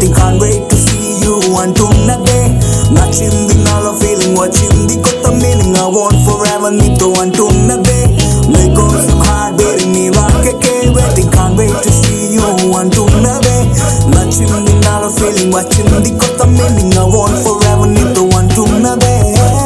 waiting, can't wait to see you అంటున్నదే నచ్చింది నాలో feeling వచ్చింది కొత్త మీనింగ్ I want forever నీతో అంటున్నదే నీకోసం హార్ట్ బీటింగ్ నీ వాక్యకే waiting, can't wait to see you అంటున్నదే నచ్చింది నాలో ఫీలింగ్ వచ్చింది కొత్త మీనింగ్ I want